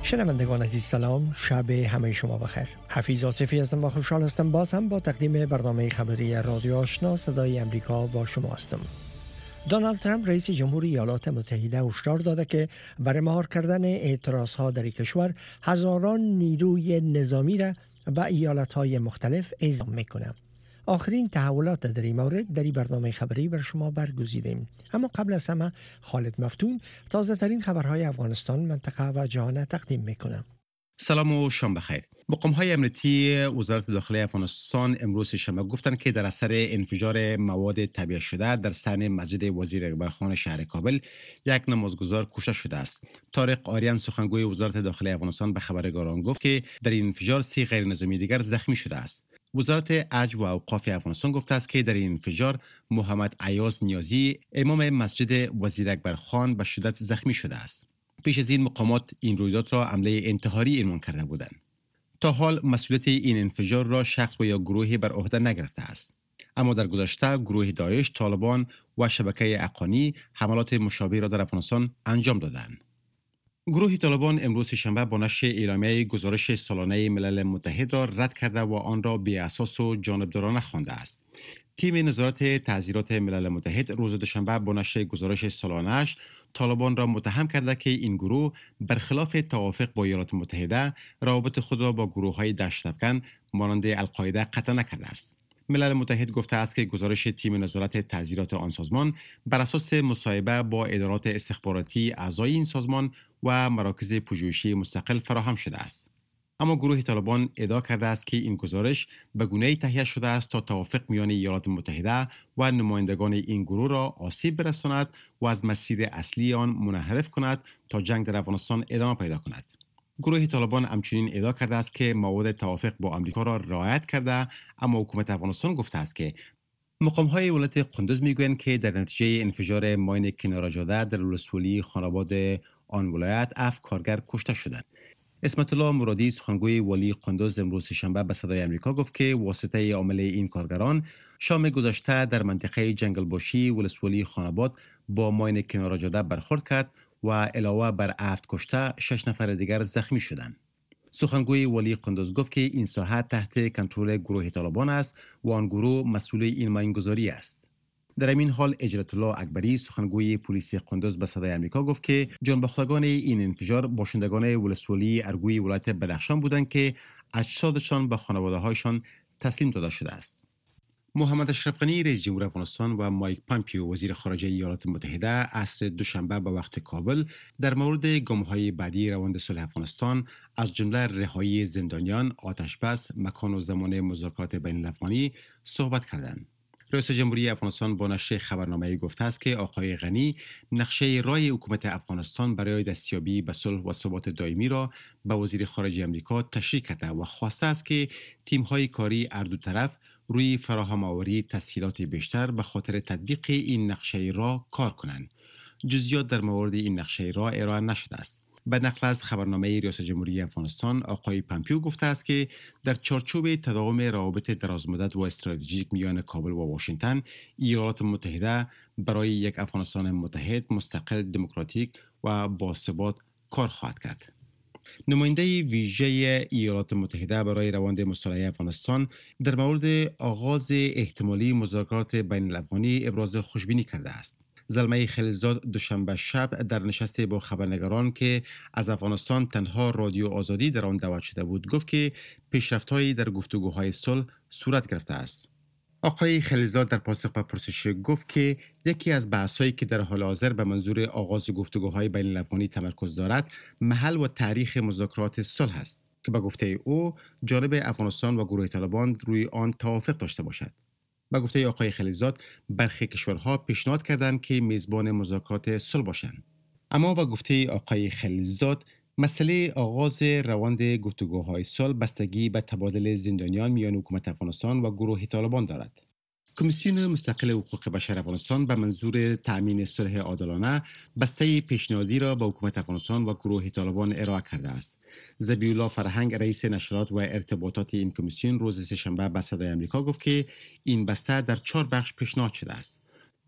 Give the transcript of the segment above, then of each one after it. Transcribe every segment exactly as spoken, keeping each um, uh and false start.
شنوندگان عزیز سلام، شب همه شما بخیر. حفیظ آصفی هستم و خوشحال هستم باز هم با تقدیم برنامه خبری رادیو آشنا صدای امریکا با شما هستم. دونالد ترامپ رئیس جمهوری ایالات متحده هشدار داده که برای مهار کردن اعتراضها در کشور هزاران نیروی نظامی را به ایالت‌های مختلف اعزام میکنه. آخرین تحولات در این مورد در این برنامه خبری بر شما برگزیدیم. اما قبل از همه خالد مفتون تازه ترین خبرهای افغانستان، منطقه و جهان تقدیم میکنه. سلام و شام بخیر. مقام‌های امنیتی وزارت داخلی افغانستان امروز شنبه گفتند که در اثر انفجار مواد تبیه شده در صحن مسجد وزیر اکبرخان شهر کابل یک نمازگزار کشته شده است. طارق آریان سخنگوی وزارت داخلی افغانستان به خبرنگاران گفت که در این انفجار سی غیر نظامی دیگر زخمی شده است. وزارت عجز و اوقاف افغانستان گفته است که در این انفجار محمد عیاض نیازی امام مسجد وزیر اکبرخان به شدت زخمی شده است. پیش از این مقامات این رویداد را حمله انتحاری عنوان کرده بودند. تا حال مسئولیت این انفجار را شخص و یا گروهی بر عهده نگرفته است. اما در گذشته گروه داعش، طالبان و شبکه اقانی حملات مشابه را در افغانستان انجام دادند. گروه طالبان امروز شنبه با نشر اعلامیه گزارش سالانه ملل متحد را رد کرده و آن را بی اساس و جانبدارانه خوانده است. تیم نظارت تعزیرات ملل متحد روز دوشنبه با نشر گزارش سالانه‌اش طالبان را متهم کرده که این گروه برخلاف توافق با ایالات متحده روابط خود را با گروه‌های دهشت‌افکن مانند القاعده قطع نکرده است. ملل متحد گفته است که گزارش تیم نظارت تعزیرات آن سازمان بر اساس مصاحبه با ادارات استخباراتی اعضای این سازمان و مراکز پژوهشی مستقل فراهم شده است. اما گروه طالبان ادعا کرده است که این گزارش به گونه‌ای تهیه شده است تا توافق میان ایالات متحده و نمایندگان این گروه را آسیب برساند و از مسیر اصلی آن منحرف کند تا جنگ در افغانستان ادامه پیدا کند. گروه طالبان همچنین ادعا کرده است که مواد توافق با آمریکا را رعایت کرده، اما حکومت افغانستان گفته است که مقام‌های ولایت قندوز میگویند که در نتیجه انفجار ماین کنار جاده در ولسوالی خاناباد آن ولایت هفت کارگر کشته شدند. اسمت الله مرادی سخنگوی والی قندوز امروز شنبه به صدای امریکا گفت که واسطه عامل این کارگران شام گذشته در منطقه جنگل باشی ولسوالی خاناباد با ماین کنار جاده برخورد کرد و علاوه بر هفت کشته شش نفر دیگر زخمی شدند. سخنگوی والی قندوز گفت که این ساحه تحت کنترل گروه طالبان است و آن گروه مسئول این ماینگذاری است. در این حال اجرت الله اکبری سخنگوی پلیس قندوز به صدای آمریکا گفت که جانباختگان این انفجار باشندگان ولسوالی ارگوی ولایت بدخشان بودند که اجسادشان به خانواده‌هایشان تسلیم داده شده است. محمد اشرف غنی رئیس جمهور افغانستان و مایک پامپیو وزیر خارجه ایالات متحده عصر دوشنبه به وقت کابل در مورد گام‌های بعدی روند صلح افغانستان از جمله رهایی زندانیان، آتشبس، مکان و زمان مذاکرات بین الافغانی صحبت کردند. رئیس جمهوری افغانستان با نشر خبرنامه‌ای گفته است که آقای غنی نقشه رای حکومت افغانستان برای دستیابی به صلح و ثبات دائمی را به وزیر خارجه آمریکا تشریح کرده و خواسته است که تیم‌های کاری هر دو طرف روی فراهم آوری تسهیلات بیشتر به خاطر تطبیق این نقشه را کار کنند. جزئیات در مورد این نقشه را ارائه نشده است. به نقل از خبرنامه ریاست جمهوری افغانستان، آقای پامپیو گفته است که در چارچوب تداوم روابط درازمدت و استراتژیک میان کابل و واشنگتن، ایالات متحده برای یک افغانستان متحد، مستقل، دموکراتیک و باثبات کار خواهد کرد. نماینده ویژه ایالات متحده برای روند مصالحه افغانستان در مورد آغاز احتمالی مذاکرات بین الافغانی ابراز خوشبینی کرده است. زلمه خلیلزاد دوشنبه شب در نشستی با خبرنگاران که از افغانستان تنها رادیو آزادی در آن دعوت شده بود گفت که پیشرفت‌هایی در گفتگوهای صلح صورت گرفته است. آقای خلیلزاد در پاسخ به پرسش گفت که یکی از بحث‌هایی که در حال حاضر به منظور آغاز گفتگوهای بین الافغانی تمرکز دارد محل و تاریخ مذاکرات صلح است که به گفته او جانب افغانستان و گروه طالبان روی آن توافق داشته باشد. به گفته آقای خلیلزاد برخی کشورها پیشنهاد کردند که میزبان مذاکرات صلح باشند. اما به گفته آقای خلیلزاد مسئله آغاز روند گفتگوهای صلح بستگی به تبادل زندانیان میان حکومت افغانستان و گروه طالبان دارد. کمیسیون مستقل حقوق بشر افغانستان به منظور تأمین صلح عادلانه بسته پیشنهادی را به حکومت افغانستان و گروه طالبان ارائه کرده است. ذبیح‌الله فرهنگ رئیس نشرات و ارتباطات این کمیسیون روز سه‌شنبه به صدای آمریکا گفت که این بسته در چهار بخش پیشنهاد شده است.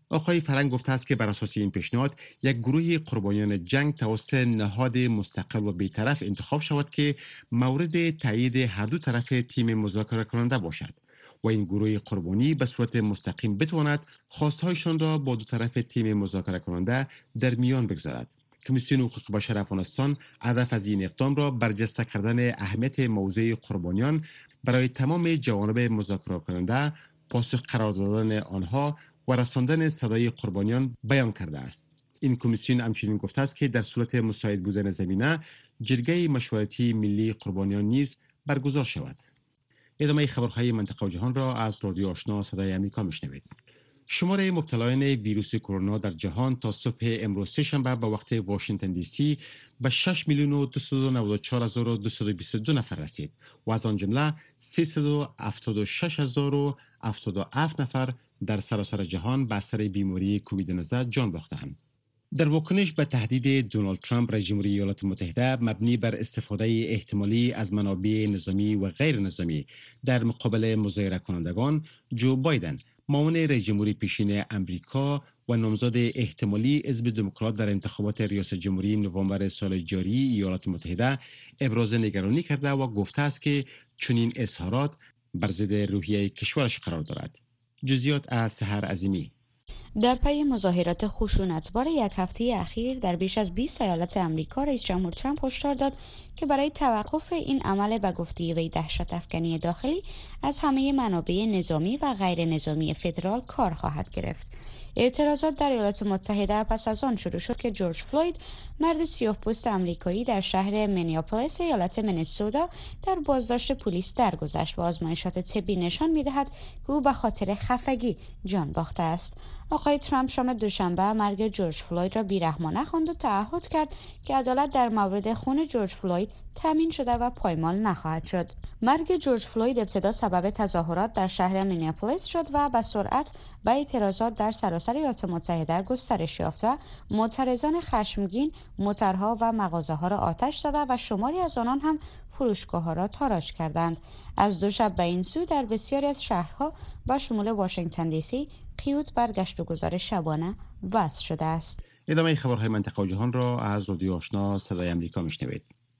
آقای فرنگ گفته است که بر اساس این پیشنهاد یک گروه قربانیان جنگ توسط نهاد مستقل و بی‌طرف انتخاب شود که مورد تایید هر دو طرف تیم مذاکره کننده باشد و این گروه قربانی به صورت مستقیم بتواند خواستهایشان را با دو طرف تیم مذاکره کننده در میان بگذارد. کمیسیون حقوق بشر افغانستان هدف از این اقدام را برجسته کردن اهمیت موضوع قربانیان برای تمام جوانب مذاکره کننده، پاسخ قرار دادن آنها و رساندن صدای قربانیان بیان کرده است. این کمیسیون همچنین گفته است که در صورت مساعد بودن زمینه جرگه مشورتی ملی قربانیان نیز برگزار شود. ادامه خبرهای منطقه و جهان را از رادیو آشنا صدای آمریکا میشنوید. شمار مبتلایان ویروس کرونا در جهان تا صبح امروز سه‌شنبه به وقت واشنگتن دی سی به شش میلیون و دویست و نود و چهار هزار و دویست و بیست و دو نفر رسید و از آن جمله سیصد و هفتاد و شش هزار و هفتاد و هفت نفر در سراسر جهان به اثر بیماری کووید نوزده جان باختند. در واکنش به تهدید دونالد ترامپ رئیس جمهوری ایالات متحده مبنی بر استفاده احتمالی از منابع نظامی و غیر نظامی در مقابل مظاهره کنندگان، جو بایدن معاون رئیس جمهوری پیشین امریکا و نامزد احتمالی حزب دموکرات در انتخابات ریاست جمهوری نوامبر سال جاری ایالات متحده ابراز نگرانی کرده و گفته است که چنین اظهارات بر ضد روحیه کشورش قرار دارد. جزئیات از سحر عظیمی. در پی مظاهرات خشونتبار یک هفته اخیر در بیش از بیست ایالت آمریکا، رئیس جمهور ترامپ هشدار داد که برای توقف این عمل به گفته وی دهشت افکنی داخلی از همه منابع نظامی و غیر نظامی فدرال کار خواهد گرفت. اعتراضات در ایالات متحده پس از آن شروع شد که جورج فلوید، مرد سیاه‌پوست آمریکایی در شهر مینیاپولیس ایالت مینسوتا، در بازداشت پلیس درگذشت و آزمایشات طبی نشان می‌دهد که او به خاطر خفگی جان باخته است. آقای ترامپ شام دوشنبه مرگ جورج فلوید را بی‌رحمانه خواند و تعهد کرد که عدالت در مورد خون جورج فلوید تامین شده و پایمال نخواهد شد. مرگ جورج فلوید ابتدا سبب تظاهرات در شهر مینیاپولیس شد و به سرعت به اعتراضات در سراسر ایالات متحده گسترش یافت و معترضان خشمگین موترها و مغازه‌ها را آتش زده و شماری از آنان هم فروشگاه‌ها را تاراج کردند. از دو شب به این سو در بسیاری از شهرها با شمول واشنگتن دی سی قیود بر گشت و گذار شبانه وضع شده است. ادامه خبرهای منطقه و جهان را از رادیو آشنا صدای آمریکا میشنوید.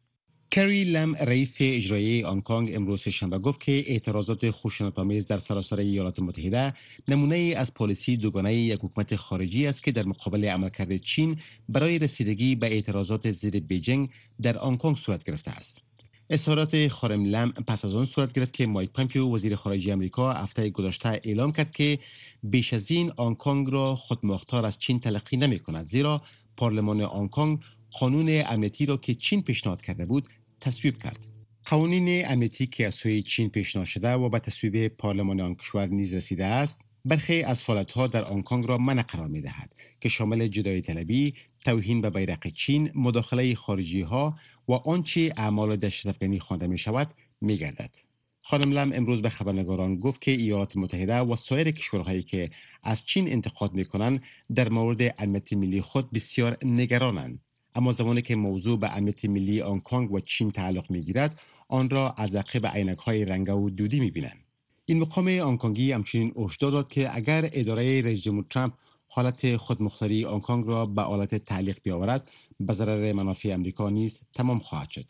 کری لم رئیس اجرایی هنگ کنگ امروز شنبه گفت که اعتراضات خشونت‌آمیز در سراسر ایالات متحده نمونه از پالیسی دوگانه یک حکومت خارجی است که در مقابل عملکرد چین برای رسیدگی به اعتراضات ضد بیجینگ در هنگ کنگ صورت گرفته است. اظهارات خانم لم پس از آن صورت گرفت که مایک پامپیو وزیر خارجه آمریکا هفته گذشته اعلام کرد که بیش از این هنگ کنگ را خودمختار از چین تلقی نمی‌کند، زیرا پارلمان هنگ کنگ قانون امنیتی را که چین پیشنهاد کرده بود تصویب کرد. قوانین امنیتی که از سوی چین پیشنهاد شده و به تصویب پارلمان آن کشور نیز رسیده است، برخی از فعالیت‌ها در هنگ کنگ را منع قرار می‌دهد که شامل جدایی طلبی، توهین به بیرق چین، مداخله خارجی‌ها و آنچه اعمال دهشت‌افکنی خوانده می‌شود می‌گردد. خانم لم امروز به خبرنگاران گفت که ایالات متحده و سایر کشورهایی که از چین انتقاد می‌کنند در مورد امنیت ملی خود بسیار نگرانند، اما زمانی که موضوع به امنیت ملی هنگ کنگ و چین تعلق می‌گیرد، آن را از عقب عینک‌های رنگه و دودی می‌بینند. این مقام هنگ کنگی همچنین هشدار داد که اگر اداره رئیس جمهور ترامپ حالت خودمختاری هنگ کنگ را به حالت تعلیق بیاورد، به ضرر منافع امریکا نیز تمام خواهد شد.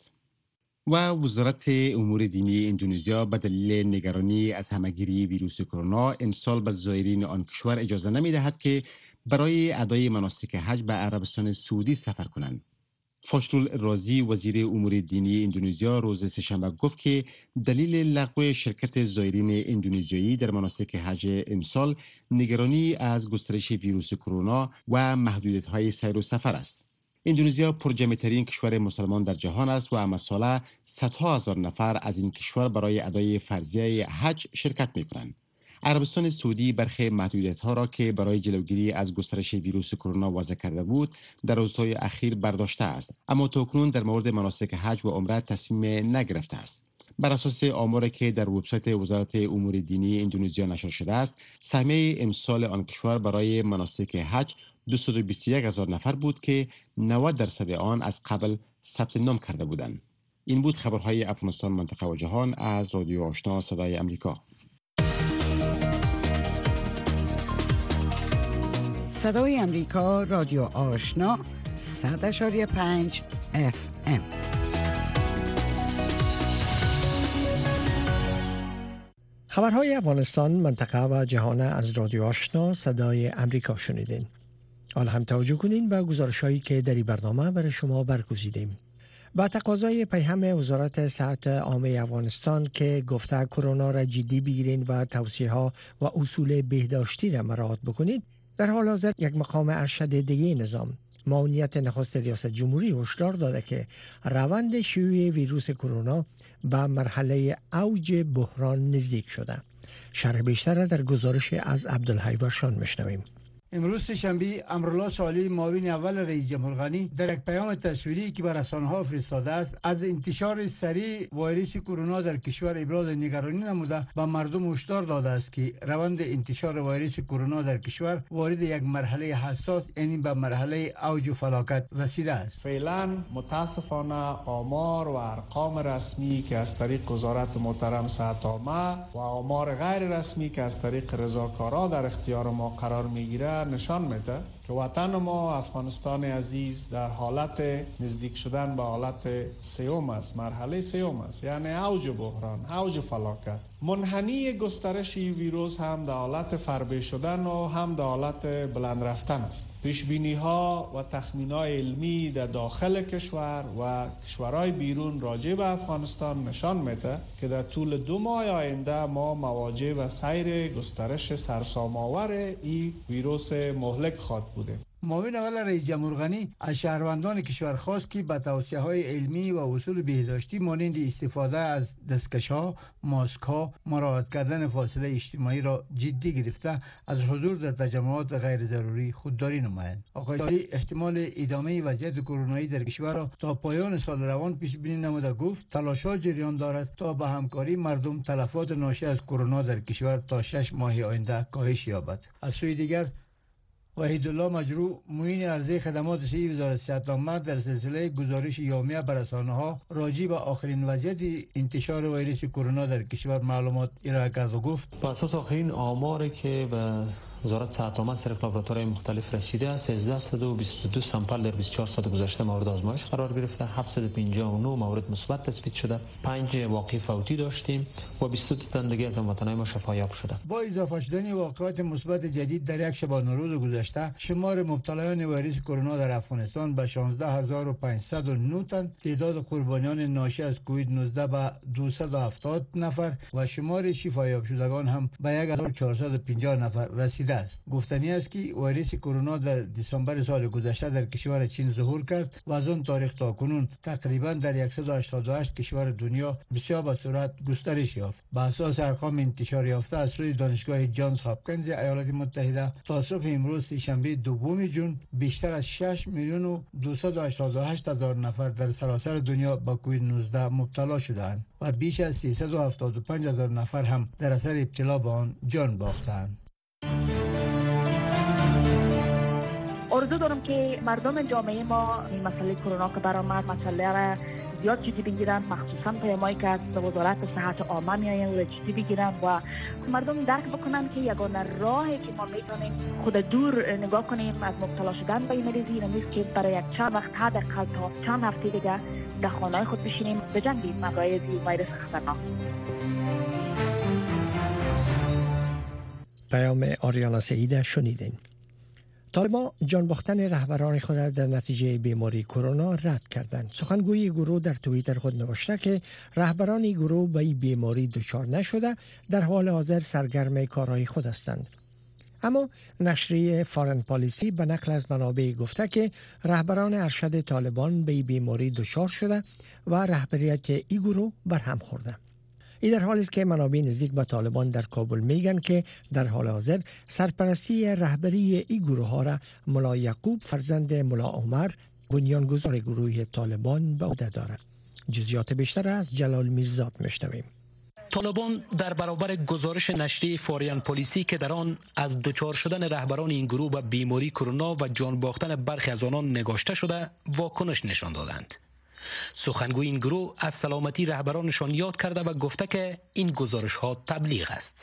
و وزارت امور دینی اندونزیا به دلیل نگرانی از همهگیری ویروس کرونا امسال به زائرین آن کشور اجازه نمی‌دهد که برای ادای مناسک حج به عربستان سعودی سفر کنند. فاشرول رازی وزیر امور دینی اندونزیا روز سه‌شنبه گفت که دلیل لغو شرکت زائرین اندونزیایی در مناسک حج امسال نگرانی از گسترش ویروس کرونا و محدودیت‌های سیر و سفر است. اندونزیا پرجمعیترین کشور مسلمان در جهان است و هر ساله صدها هزار نفر از این کشور برای ادای فرضیه حج شرکت می‌کنند. عربستان سعودی برخی محدودیت‌ها را که برای جلوگیری از گسترش ویروس کرونا وضع کرده بود در روزهای اخیر برداشته است، اما تاکنون در مورد مناسک حج و عمره تصمیم نگرفته است. بر اساس آماری که در وبسایت وزارت امور دینی اندونزیا نشر شده است، سهمیه امسال آن کشور برای مناسک حج دویست و بیست و یک هزار نفر بود که نود درصد آن از قبل ثبت نام کرده بودند. این بود خبرهای افغانستان، منطقه و جهان از رادیو آشنا صدای آمریکا. صدای امریکا، رادیو آشنا، صد اشاری پنج اف ام. خبرهای افغانستان، منطقه و جهان از رادیو آشنا صدای امریکا شنیدین. حالا هم توجه کنین به گزارش‌هایی که در این برنامه برای شما برگزیدیم. با تقاضای پیام وزارت صحت عامه افغانستان که گفته کرونا را جدی بگیرین و توصیه‌ها و اصول بهداشتی را مراعات بکنید، در حال حاضر یک مقام ارشد دیگه نظام معاونیت نخست ریاست جمهوری هشدار داده که روند شیوع ویروس کرونا به مرحله اوج بحران نزدیک شده. شرح بیشتر در گزارش از عبدالحی باشان میشنویم. امروز شنبه امرالله صالح معاون اول رئیس جمهور غنی در یک پیام تصویری که بر رسانه‌ها فرستاده است از انتشار سریع ویروس کرونا در کشور ابراز نگرانی نموده به مردم هشدار داده است که روند انتشار ویروس کرونا در کشور وارد یک مرحله حساس یعنی به مرحله اوج و فلاکت رسیده است. فعلا متاسفانه آمار و ارقام رسمی که از طریق وزارت محترم صحت عامه و آمار غیر رسمی که از طریق رضاکارا در اختیار ما قرار میگیره نشان میده که وطن ما افغانستان عزیز در حالت نزدیک شدن به حالت سیوم است، مرحله سیوم است، یعنی اوج بحران، اوج فلاکت. منحنی گسترش ویروس هم در حالت فربه شدن و هم در حالت بلند رفتن است. پیش بینی ها و تخمین های علمی در داخل کشور و کشورهای بیرون راجع به افغانستان نشان میده که در طول دو ماه آینده ما مواجه به سیر گسترش سرسام‌آور این ویروس مهلک خواهد بودیم. معاون اول رئیس جمهور غنی از شهروندان کشور خواست که به توصیه‌های علمی و اصول بهداشتی مانند استفاده از دستکش‌ها، ماسک‌ها، مراعات کردن فاصله اجتماعی را جدی گرفته از حضور در تجمعات غیر ضروری خودداری نمایند. آقای صالح احتمال ادامه وضعیت کرونایی در کشور را تا پایان سال روان پیش بینی نموده گفت تلاش‌ها جریان دارد تا به همکاری مردم تلفات ناشی از کرونا در کشور تا شش ماه آینده کاهش یابد. از سوی دیگر وحیدالله مجروح معین عرضه خدمات صحی وزارت صحت عامه در سلسله گزارش یومیه بر رسانه‌ها راجع به آخرین وضعیت انتشار ویروس کرونا در کشور معلومات ارائه کرد و گفت بر اساس آخرین آماری که به وزارت صحت عامه سر لابراتوارهای مختلف رسیده است، سیزده و بیست و دو سامپل در بیست و چهار ساعت گذشته مورد آزمایش قرار گرفته، هفتصد و پنجاه و نه مورد مثبت تثبیت شده، پنج واقعه فوتی داشتیم و بیست و دو تن دیگه از هموطنان ما شفایاب شده. با اضافه شدن واقعات مثبت جدید در یک شبانه روز گذشته، شمار مبتلایان ویروس کرونا در افغانستان به شانزده هزار و پانصد و نه تن، تعداد قربانیان ناشی از کووید نوزده به دویست و هفتاد نفر و شمار شفایاب شدگان هم به یک هزار و چهارصد و پنجاه نفر رسیده است. گفتنی است که ویروس کرونا در دسامبر سال گذشته در کشور چین ظهور کرد و از آن تاریخ تا کنون تقریبا در صد و هشتاد و هشت کشور دنیا بسیار به صورت گسترش یافت. به اساس ارقام انتشار یافته از سوی دانشگاه جانز هاپکینز ایالات متحده تا صبح امروز سه‌شنبه دوم ژوئن بیشتر از شش میلیون و دویست و هشتاد و هشت هزار نفر در سراسر دنیا با کووید نوزده مبتلا شدند و بیش از سیصد و هفتاد و پنج هزار نفر هم در اثر ابتلا به آن جان باختند. آرزو دارم که مردم جامعه ما این مسئله کرونا که برآمد مسئله را زیاد جدی بگیرن، مخصوصا پیامایی که از وزارت صحت عامه میآیند و جدی بگیرن و مردم درک بکنن که یگانه راهی که ما میتونیم خود دور نگاه کنیم از مبتلا شدن به این مریضی این نیست که برای یک چند وقت حداقل تا چند هفته دیگه در خانه‌های خود بشینیم بجنگیم مبارز ویروس خطرناک. پیام آریانا سعید شنیدین. طالبان جان باختن رهبران خود در نتیجه بیماری کرونا رد کردند. سخنگوی گروه در توییتر خود نوشته که رهبران گروه به این بیماری دچار نشده، در حال حاضر سرگرم کارهای خود هستند. اما نشریه فارن پالیسی به نقل از منابع گفته که رهبران ارشد طالبان به این بیماری دچار شده و رهبریت این گروه برهم خورده. این در حالی است که منابع نزدیک به طالبان در کابل میگن که در حال حاضر سرپرستی رهبری این گروه ها را ملا یعقوب فرزند ملا عمر بنیانگذار گروه طالبان به عهده دارد. جزئیات بیشتر از جلال میرزاد میشنویم. طالبان در برابر گزارش نشریه فارن پالیسی که در آن از دچار شدن رهبران این گروه به بیماری کرونا و جان باختن برخی از آنان نگاشته شده واکنش نشان دادند. سخنگوی این گروه از سلامتی رهبرانشان یاد کرده و گفته که این گزارش ها تبلیغ است.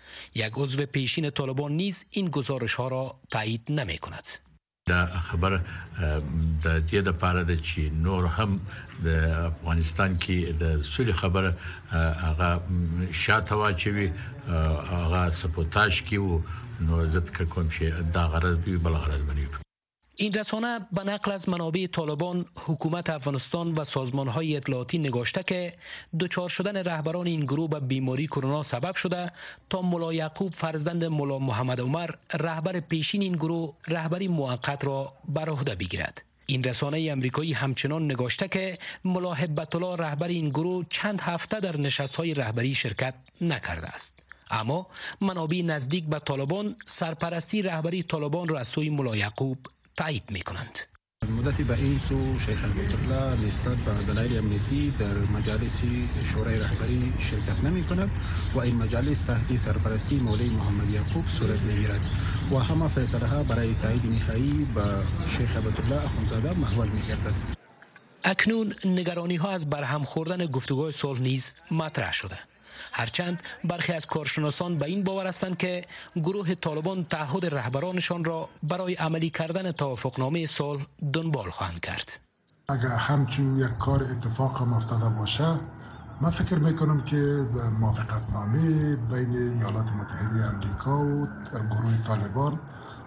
یک عضو پیشین طالبان نیز این گزارش ها را تایید نمی کند. دا خبر د دې د پاره د چې نور هم د افغانستان کې د سولې خبر هغه شاته واچوي، هغه سپوتاژ کې و، نو زه فکر کوم چې دا غرض وي بل غرض بنوي. این رسانه به نقل از منابع طالبان حکومت افغانستان و سازمان‌های اطلاعاتی نگاشته که دچار شدن رهبران این گروه به بیماری کرونا سبب شده تا ملا یعقوب فرزند ملا محمد عمر رهبر پیشین این گروه رهبری موقت را بر عهده بگیرد. این رسانه امریکایی همچنان نگاشته که ملا هبت الله رهبر این گروه چند هفته در نشست‌های رهبری شرکت نکرده است. اما منابع نزدیک به طالبان سرپرستی رهبری طالبان را از سوی ملا یعقوب تایید می کنند. مدتی به این سو شیخ هبت‌الله نسبت به دلایل امنیتی در مجالس شورای رهبری شرکت نمی کند و این مجالس تحت سرپرستی مولوی محمد یعقوب صورت می گیرد و همه فیصله ها برای تایید نهایی به شیخ هبت‌الله اخوندزاده محول می گردد. اکنون نگرانی ها از برهم خوردن گفتگوهای صلح نیز مطرح شده. هرچند برخی از کارشناسان به این باور هستند که گروه طالبان تعهد رهبرانشان را برای عملی کردن توافقنامه صلح دنبال خواهند کرد. اگر همچون یک کار اتفاق هم افتاده باشه، من فکر میکنم که موافقتنامه بین ایالات متحده آمریکا و گروه طالبان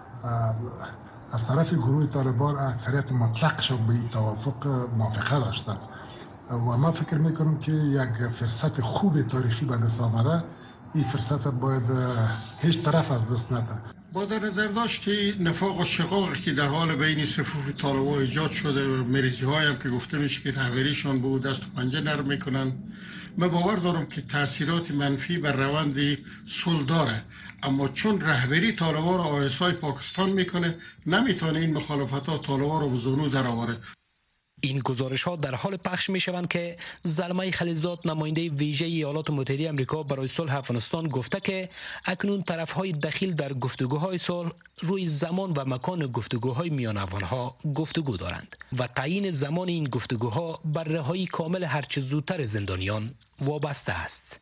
از طرف گروه طالبان اکثریت مطلقشان به این توافق موافقه داشتند و من فکر میکنم که یک فرصت خوب تاریخی به دست آمده، این فرصت باید هیچ طرف از دست نده. با در نظر داشت که نفاق و شقاقی که در حال بین صفوف طالبان ایجاد شده و مریضی های هم که گفته میشه که رهبریشان به دست و پنجه نرم میکنن، من باور دارم که تاثیرات منفی بر روند صلح داره، اما چون رهبری طالبان را آیسای پاکستان میکنه، نمیتونه این مخالفت ها طالبان را به زانو درآوره. این گزارش ها در حال پخش می شوند که زلمه خلیلزاد نماینده ویژه ایالات متحده آمریکا برای صلح افغانستان گفته که اکنون طرف های دخیل در گفتگوهای صلح روی زمان و مکان گفتگوهای میان افغانها گفتگو دارند و تعیین زمان این گفتگوها بر رهایی کامل هرچه زودتر زندانیان وابسته است.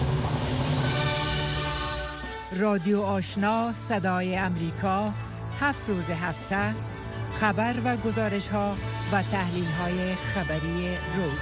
رادیو آشنا صدای امریکا، هفت روز هفته، خبر و گزارش ها و تحلیل های خبری روز.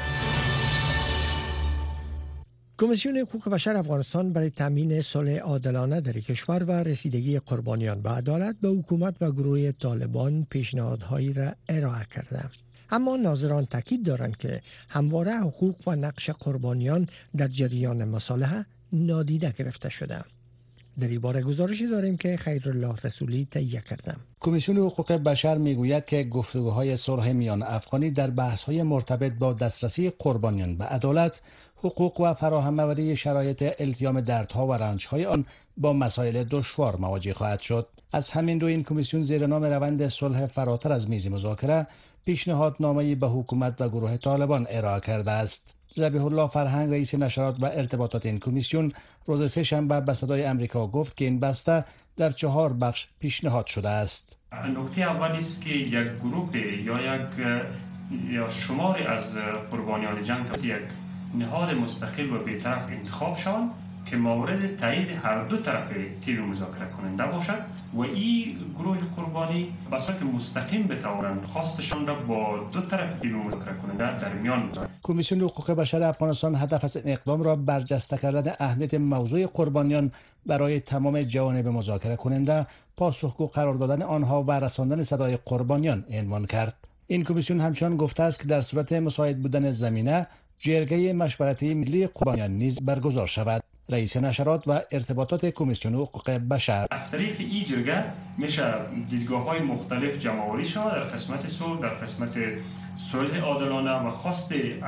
کمیسیون حقوق بشر افغانستان برای تامین صلح عادلانه در کشور و رسیدگی قربانیان به عدالت به حکومت و گروه طالبان پیشنهادهایی را ارائه کرده. اما ناظران تاکید دارند که همواره حقوق و نقش قربانیان در جریان مصالحه نادیده گرفته شده. در این باره گزارشی داریم که خیرالله رسولی تهیه کرده. کمیسیون حقوق بشر میگوید که گفتگوهای صلح میان افغانی در بحث‌های مرتبط با دسترسی قربانیان به عدالت، حقوق و فراهم‌آوری شرایط التیام دردها و رنج‌های آن با مسائل دشوار مواجه خواهد شد. از همین رو این کمیسیون زیر نام روند صلح فراتر از میز مذاکره پیشنهادنامه‌ای به حکومت و گروه طالبان ارائه کرده است. ذبیح الله فرهنگ رئیس نشرات و ارتباطات این کمیسیون روز سه شنبه به صدای امریکا گفت که این بسته در چهار بخش پیشنهاد شده است. نکته اول است که یک گروه یا یک یا شماری از قربانیان جنگ یک نهاد مستقل و بی‌طرف انتخاب شوند که مورد تایید هر دو طرف تیم مذاکره کننده باشد و این گروه قربانی به صورت مستقیم بتوانند خواستشان را با دو طرف تیم مذاکره کننده در میان بگذارند. کمیسیون حقوق بشر افغانستان هدف از این اقدام را برجسته کردن اهمیت موضوع قربانیان برای تمام جوانب مذاکره کننده، پاسخگو قرار دادن آنها و رساندن صدای قربانیان عنوان کرد. این کمیسیون همچنان گفته است که در صورت مساعد بودن زمینه، جرگه مشورتی ملی قربانیان نیز برگزار شود. رئیس نشرات و ارتباطات کمیسیون حقوق بشر: از طریق این جرگه میشه دیدگاه‌های مختلف جمع‌آوری شود در قسمت صلح، در قسمت صلح عادلانه و خواست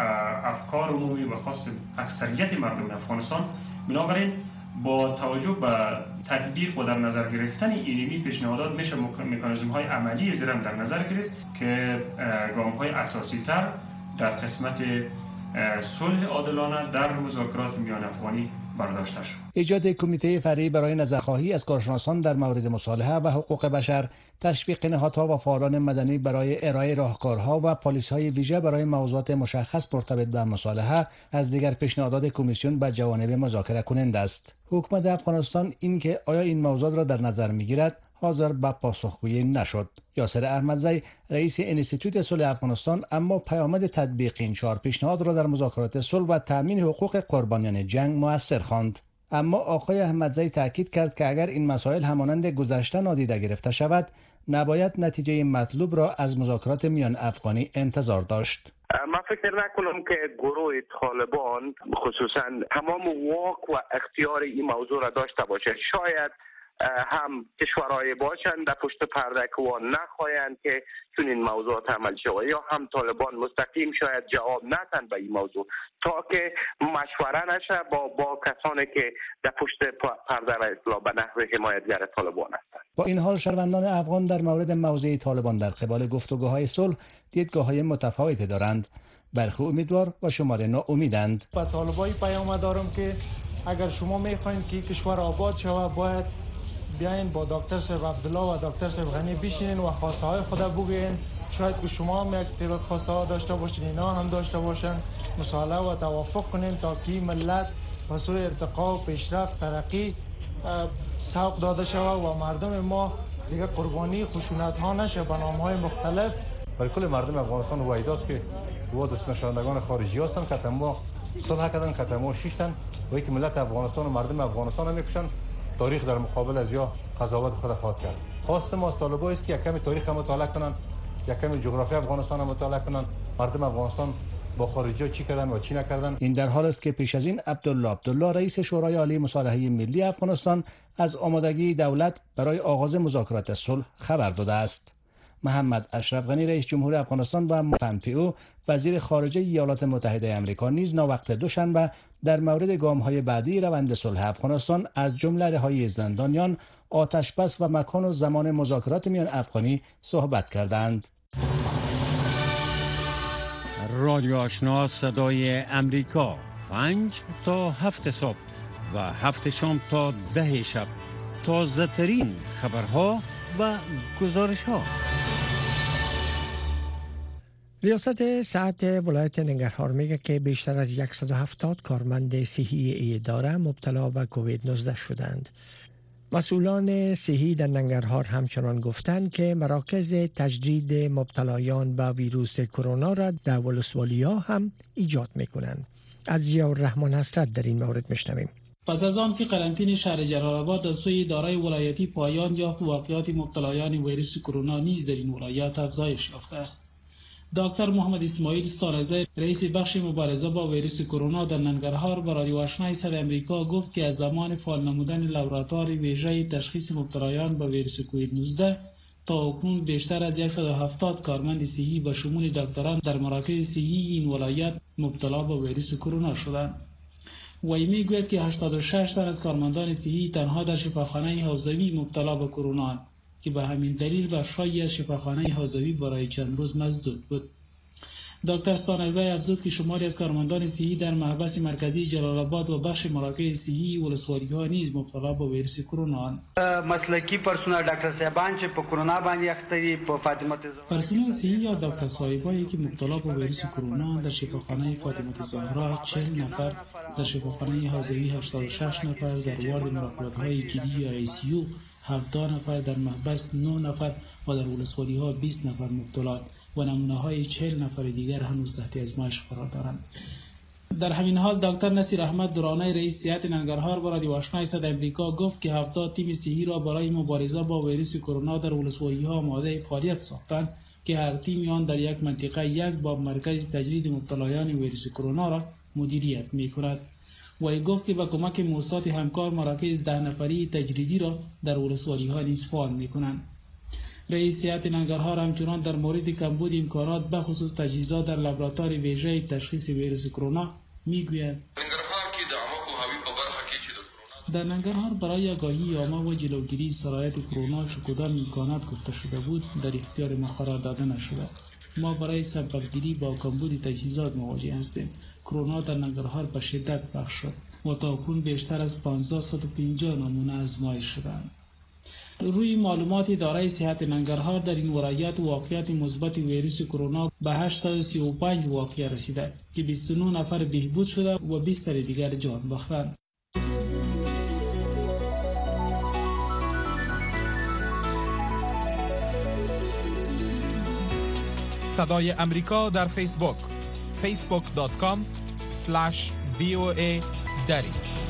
افکار عمومی و خواست اکثریت مردم افغانستان. بنابراین با توجه به تطبیق و در نظر گرفتن اینمی پیشنهادات میشه مکانیزم‌های عملی زیرم در نظر گرفت که گام‌های اساسی‌تر در قسمت صلح عادلانه در مذاکرات میان افغانی برداشته شد. ایجاد کمیته فرعی برای نظرخواهی از کارشناسان در مورد مصالحه و حقوق بشر، تشویق نهادها و فعالان مدنی برای ارائه راهکارها و پالیسی‌های ویژه برای موضوعات مشخص مرتبط به مصالحه از دیگر پیشنهادات کمیسیون به جوانب مذاکره کننده است. حکومت افغانستان این که آیا این موضوعات را در نظر می‌گیرد حاضر به پاسخگویی نشد. یاسر احمدزی رئیس انستیتوت صلح افغانستان اما پیامد تطبیق این چهار پیشنهاد را در مذاکرات صلح و تأمین حقوق قربانیان جنگ مؤثر خواند. اما آقای احمدزی تاکید کرد که اگر این مسائل همانند گذشته نادیده گرفته شود، نباید نتیجه مطلوب را از مذاکرات میان افغانی انتظار داشت. من فکر نکنم که گروه طالبان خصوصا تمام واک و اختیار این موضوع را داشته باشه. شاید هم کشورهای باشند در پشت پرده که نخواهند که چون این موضوعات عمل شود، یا هم طالبان مستقیم شاید جواب ندن به این موضوع تا که مشوره نشه با با کسانی که در پشت پرده را اصلاح به نحو حمایتگر طالبان هستند. با این حال شهروندان افغان در مورد موضع طالبان در قبال گفتگوهای صلح دیدگاه‌های متفاوتی دارند. برخی امیدوار و شمار ناامیدند. با طالبای پیام دارم که اگر شما میخواین که کشور آباد شود، باید بیاین با دکتر صاحب عبدالله و دکتر صاحب غنی بشینین و خواسته های خود بگوین. شاید که شما هم یک تعداد خواسته ها داشته باشین، اینا هم داشته باشن، مصالحه و توافق کنین تا که ملت به سوی ارتقا و پیشرفت ترقی سوق داده شود و مردم ما دیگه قربانی خشونت ها نشه به نام های مختلف. برای کل مردم افغانستان وایداست که و دست نشاندگان خارجی هستن که تمام صلح کردن، که تمام شیشتن و یک ملت افغانستان و مردم افغانستان میکشن. تاریخ در مقابل از یا قضاوت خود خواهد کرد. خواست ما از طالبان است که یک کمی تاریخ هم مطالعه کنن، یک کمی جغرافی افغانستان هم مطالعه کنن، مردم افغانستان با خارجی‌ها چی کردن و چی نکردن. این در حال است که پیش از این عبدالله عبدالله رئیس شورای عالی مصالحه ملی افغانستان از آمادگی دولت برای آغاز مذاکرات صلح خبر داده است. محمد اشرف غنی رئیس جمهور افغانستان و پامپئو وزیر خارجه ایالات متحده آمریکا نیز ناوقت دوشنبه در مورد گام‌های بعدی روند صلح افغانستان از جمله رهایی زندانیان، آتشبس و مکان و زمان مذاکرات میان افغانی صحبت کردند. رادیو آشنا صدای امریکا، پنج تا هفت صبح و هفت شام تا ده شب، تازه ترین خبرها و گزارش ها. ریاست صحت ولایت ننگرهار میگه که بیشتر از صد و هفتاد کارمند صحی این اداره مبتلا به کووید نوزده شدند. مسئولان صحی در ننگرهار همچنان گفتند که مراکز تجدید مبتلایان به ویروس کرونا را در ولسوالی‌ها هم ایجاد میکنند. از ضیاءالرحمن حسرت در این مورد میشنویم. پس از آن که قرنطینه شهر جلال‌آباد از سوی اداره ولایتی پایان یافت، واقعات مبتلایان ویروس کرونا نیز در این ولایت افزایش یافته است. دکتر محمد اسماعیل ستانزی رئیس بخش مبارزه با ویروس کرونا در ننگرهار با رادیو آشنای صدای امریکا گفت که از زمان فعال نمودن لابراتوار ویژه تشخیص مبتلایان با ویروس کووید نوزده تا اکنون بیشتر از صد و هفتاد کارمند صحی به شمول دکتران در مراکز صحی این ولایت مبتلا با ویروس کرونا شدند. وی میگوید که هشتاد و شش تن از کارمندان صحی تنها در شفاخانه حوزوی مبتلا به کرونا که به همین دلیل بخش‌هایی از شفاخانه حوزوی برای چند روز مسدود بود. دکتر ستانزی افزود که شماری از کارمندان صحی در محبس مرکزی جلال‌آباد و بخش مراکز صحی ولسوالی‌ها نیز مبتلا به ویروس کرونا اند. مسلکی پرسونل دکتر صاحبان چې په کرونا باندې اخته دي په فاطمه زهرا. پرسونل صحی یا دکتر صاحبایی که مبتلا به ویروس کرونا در شفاخانه فاطمه زهرا چهل نفر، در شفاخانه حوزوی هشتاد و شش نفر، در وارد مراقبت‌های جدی یا آی سی یو هفده نفر، در محبس نه نفر و در ولسوالی‌ها بیست نفر مبتلا و نمونه‌های چهل نفر دیگر هنوز تحت آزمایش قرار دارند. در همین حال دکتر نصیر احمد درانی رئیس صحت ننگرهار با رادیو آشنای صدای امریکا گفت که هفتاد تیم صحی را برای مبارزه با ویروس کرونا در ولسوالی‌ها آماده فعالیت ساختند که هر تیم آن در یک منطقه یک باب مرکز تجدید مبتلایان ویروس کرونا را مدیریت می‌کند. وی گفت که با کمک موسسات همکار مراکز ده نفری تجریدی را در ولسوالی‌ها نیز فعال می‌کنند. رئیس صحت ننگرهار همچنان در مورد کمبود امکانات به خصوص تجهیزات در لابراتوار ویژه تشخیص ویروس کرونا میگوید در ننگرهار برای آگاهی عامه و جلوگیری سرایت کرونا چه کدام امکانات گفته شده بود در اختیار ما قرار داده نشده. ما برای سمپلگیری با کمبود تجهیزات مواجه هستیم. کرونا در ننگرهار به شدت پخش شد و تاکنون بیشتر از پانزده و پنجاه نمونه آزمایش شدند. روی معلومات اداره صحت ننگرهار در این ولایت واقعیت مثبت ویروس کرونا به هشتصد و سی و پنج واقعه رسیده که بیست و نه نفر بهبود شده و بیست دیگر جان باختند. صدای امریکا در فیسبوک فیسبوک دات کام اسلش وی او ای دری.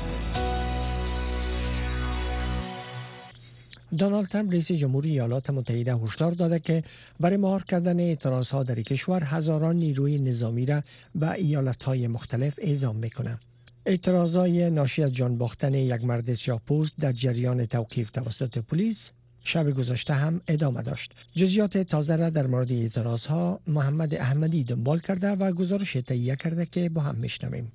دونالد ترامپ رئیس جمهوری ایالات متحده هشدار داده که برای مهار کردن اعتراضها در کشور هزاران نیروی نظامی را به ایالت‌های مختلف اعزام می‌کند. اعتراضهای ناشی از جان باختن یک مرد سیاه‌پوست در جریان توقیف توسط پلیس شب گذشته هم ادامه داشت. جزئیات تازه را در مورد اعتراضها محمد احمدی دنبال کرده و گزارش تهیه کرده که با هم میشنویم.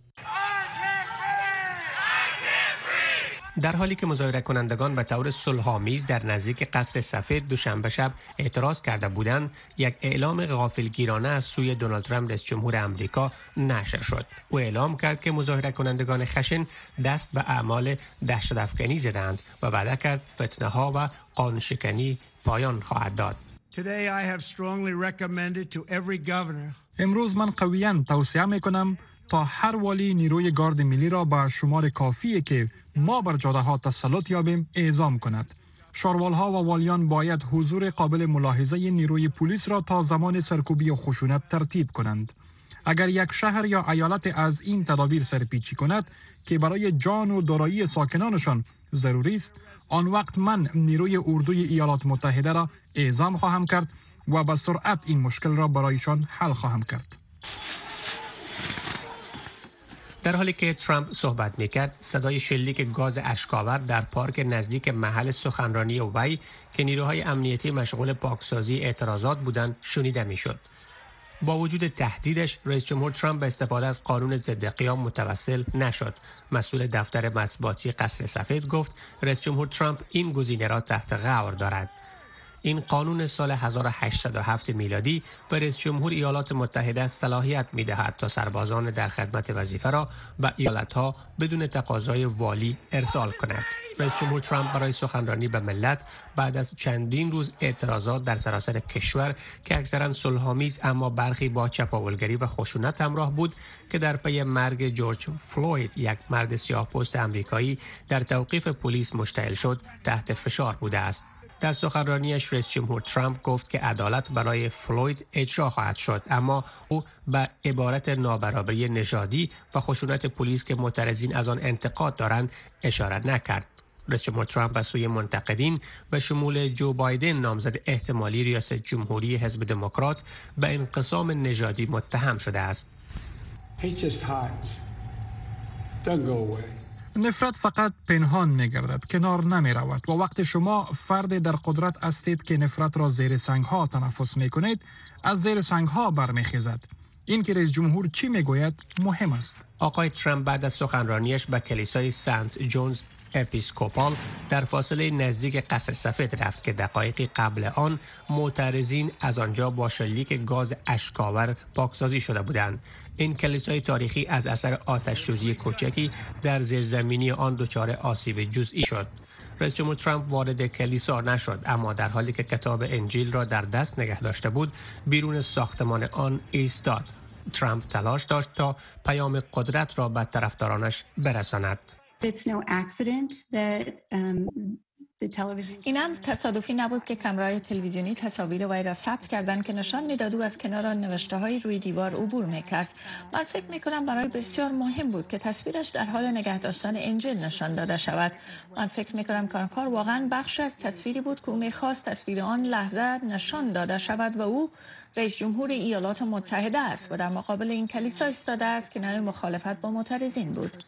در حالی که مظاهره کنندگان به طور صلح‌آمیز در نزدیک قصر سفید دوشنبه شب اعتراض کرده بودند، یک اعلام غافلگیرانه از سوی دونالد ترامپ رئیس جمهور آمریکا نشر شد. او اعلام کرد که مظاهره کنندگان خشن دست به اعمال دهشت‌افکنی زدند و وعده کرد فتنه‌ها و قانون‌شکنی پایان خواهد داد. امروز من قویاً توصیه می‌کنم تا هر والی نیروی گارد ملی را با شمار کافی که ما بر جاده ها تسلط یابیم اعزام کند. شاروالها و والیان باید حضور قابل ملاحظه نیروی پلیس را تا زمان سرکوبی و خشونت ترتیب کنند. اگر یک شهر یا ایالت از این تدابیر سرپیچی کند که برای جان و دارایی ساکنانشان ضروری است، آن وقت من نیروی اردوی ایالات متحده را اعزام خواهم کرد و به سرعت این مشکل را برایشان حل خواهم کرد. در حالی که ترامپ صحبت میکرد، صدای شلیک گاز اشک‌آور در پارک نزدیک محل سخنرانی وی که نیروهای امنیتی مشغول پاکسازی اعتراضات بودند شنیده میشد. با وجود تهدیدش، رئیس جمهور ترامپ به استفاده از قانون ضد قیام متوسل نشد. مسئول دفتر مطبوعاتی قصر سفید گفت رئیس جمهور ترامپ این گزینه را تحت غور دارد. این قانون سال هزار و هشتصد و هفت میلادی به رئیس جمهور ایالات متحده صلاحیت می‌دهد تا سربازان در خدمت وظیفه را به ایالت‌ها بدون تقاضای والی ارسال کند. رئیس جمهور ترامپ برای سخنرانی به ملت بعد از چندین روز اعتراضات در سراسر کشور که اکثراً صلح‌آمیز اما برخی با چپاولگری و خشونت همراه بود که در پی مرگ جورج فلوید، یک مرد سیاه‌پوست آمریکایی، در توقیف پلیس مشتعل شد، تحت فشار بوده است. در سخنرانیش رئیس جمهور ترامپ گفت که عدالت برای فلوید اجرا خواهد شد، اما او به عبارت نابرابری نژادی و خشونت پلیس که معترضین از آن انتقاد دارند اشاره نکرد. رئیس جمهور ترامپ از سوی منتقدین به شمول جو بایدن نامزد احتمالی ریاست جمهوری حزب دموکرات به انقسام نژادی متهم شده است. نفرت فقط پنهان می گردد، کنار نمی رود و وقت شما فرد در قدرت هستید که نفرت را زیر سنگ ها تنفس می کنید، از زیر سنگ ها برمی خیزد. این که رئیس جمهور چی می گوید مهم است. آقای ترامپ بعد از سخنرانیش به کلیسای سنت جونز اپیسکوپال در فاصله نزدیک قصر سفید رفت که دقایقی قبل آن معترضین از آنجا با شلیک گاز اشک‌آور پاکسازی شده بودند. این کلیسای تاریخی از اثر آتش‌سوزی کوچکی در زیرزمینی آن دچار آسیب جزئی شد. رئیس جمهور ترامپ وارد کلیسا نشد، اما در حالی که کتاب انجیل را در دست نگه داشته بود، بیرون ساختمان آن ایستاد. ترامپ تلاش داشت تا پیام قدرت را به طرفدارانش برساند. این هم تصادفی نبود که کامرای تلویزیونی تصاویر وی را ثبت کردند که نشان می‌داد او از کنار نوشته های روی دیوار عبور می‌کرد. من فکر می‌کنم برای بسیار مهم بود که تصویرش در حال نگه داشتن انجیل نشان داده شود. من فکر می‌کنم که آن کار واقعا بخش از تصویری بود که او می‌خواست تصویر آن لحظه نشان داده شود و او رئیس جمهور ایالات متحده است و در مقابل این کلیسا ایستاده است که نوع مخالفت با معترضین بود.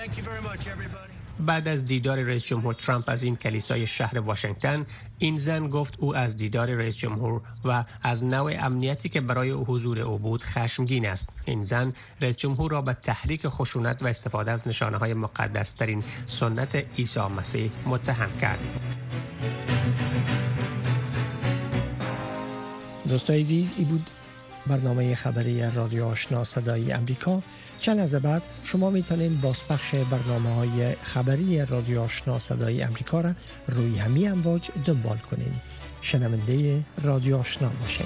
بعد از دیدار رئیس جمهور ترامپ از این کلیسای شهر واشنگتن، این زن گفت او از دیدار رئیس جمهور و از نوع امنیتی که برای حضور او بود خشمگین است. این زن رئیس جمهور را به تحریک خشونت و استفاده از نشانه‌های مقدس‌ترین سنت عیسی مسیح متهم کرد. دوستای عزیز، ای بود برنامه خبری رادیو آشنا صدای امریکا. چند لحظه بعد شما میتونید بازپخش برنامه های خبری رادیو آشنا صدای امریکا را روی همین امواج دنبال کنین. شنونده رادیو آشنا باشین.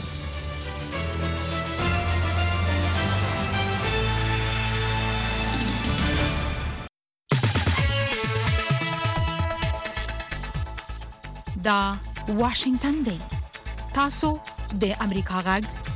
دا واشنگتن دی. تاسو د امریکا غږ